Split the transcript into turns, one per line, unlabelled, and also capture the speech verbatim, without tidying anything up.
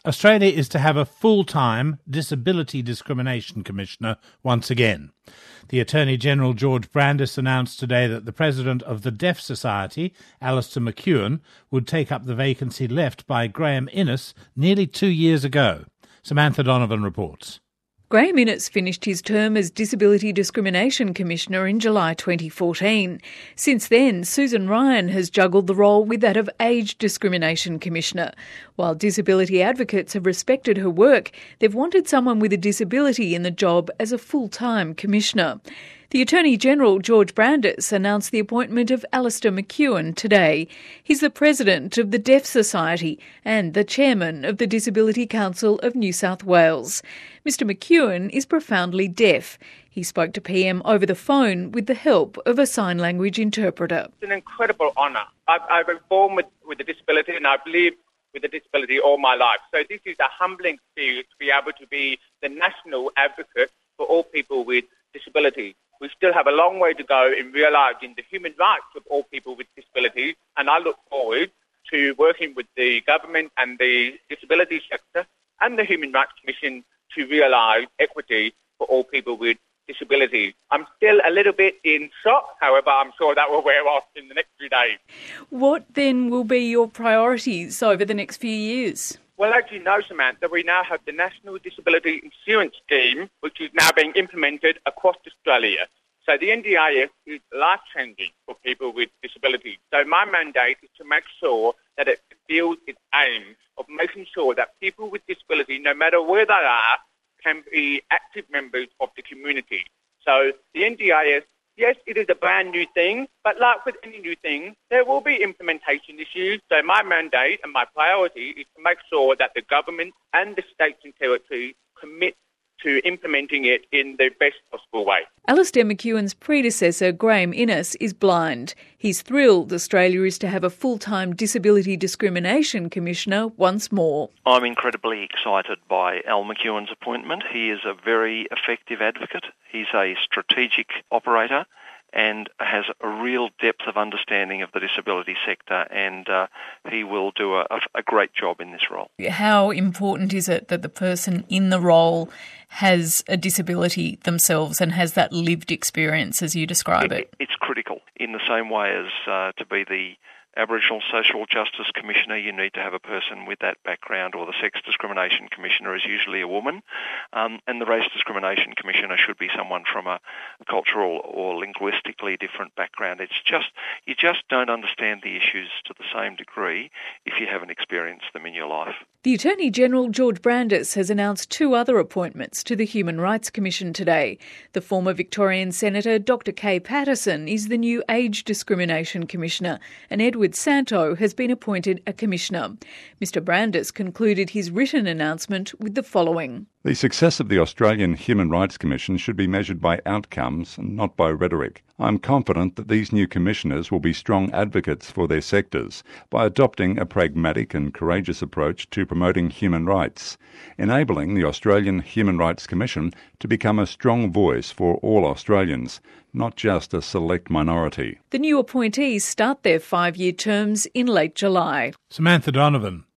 Australia is to have a full-time Disability Discrimination Commissioner once again. The Attorney-General George Brandis announced today that the President of the Deaf Society, Alistair McEwen, would take up the vacancy left by Graham Innes nearly two years ago. Samantha Donovan reports.
Graham Innes finished his term as Disability Discrimination Commissioner in July twenty fourteen. Since then, Susan Ryan has juggled the role with that of Age Discrimination Commissioner. While disability advocates have respected her work, they've wanted someone with a disability in the job as a full-time commissioner. The Attorney-General, George Brandis, announced the appointment of Alistair McEwen today. He's the President of the Deaf Society and the Chairman of the Disability Council of New South Wales. Mister McEwen is profoundly deaf. He spoke to P M over the phone with the help of a sign language interpreter.
It's an incredible honour. I've, I've been born with, with a disability and I've lived with a disability all my life. So this is a humbling experience to be able to be the national advocate for all people with disability. We still have a long way to go in realising the human rights of all people with disabilities, and I look forward to working with the government and the disability sector and the Human Rights Commission to realise equity for all people with disabilities. I'm still a little bit in shock, however, I'm sure that will wear off in the next few days.
What then will be your priorities over the next few years?
Well, as you know, Samantha, we now have the National Disability Insurance Scheme, which is now being implemented across Australia. So the N D I S is life-changing for people with disabilities. So my mandate is to make sure that it fulfills its aim of making sure that people with disability, no matter where they are, can be active members of the community. So the N D I S, yes, it is a brand new thing, but like with any new thing, there will be implementation issues. So my mandate and my priority is to make sure that the government and the states and territories commit to implementing it in the best possible way.
Alistair McEwen's predecessor, Graham Innes, is blind. He's thrilled Australia is to have a full-time Disability Discrimination Commissioner once more.
I'm incredibly excited by Al McEwen's appointment. He is a very effective advocate. He's a strategic operator and has a real depth of understanding of the disability sector, and uh, he will do a, a great job in this role.
How important is it that the person in the role has a disability themselves and has that lived experience as you describe it?
it it's critical. In the same way as uh, to be the Aboriginal Social Justice Commissioner, you need to have a person with that background, or the Sex Discrimination Commissioner is usually a woman, um, and the Race Discrimination Commissioner should be someone from a cultural or linguistically different background. It's just, you just don't understand the issues to the same degree if you haven't experienced them in your life.
The Attorney-General George Brandis has announced two other appointments to the Human Rights Commission today. The former Victorian Senator Doctor Kay Patterson is the new Age Discrimination Commissioner, and Edward Santo has been appointed a commissioner. Mister Brandis concluded his written announcement with the following.
The success of the Australian Human Rights Commission should be measured by outcomes and not by rhetoric. I'm confident that these new commissioners will be strong advocates for their sectors by adopting a pragmatic and courageous approach to promoting human rights, enabling the Australian Human Rights Commission to become a strong voice for all Australians, not just a select minority.
The new appointees start their five-year terms in late July.
Samantha Donovan.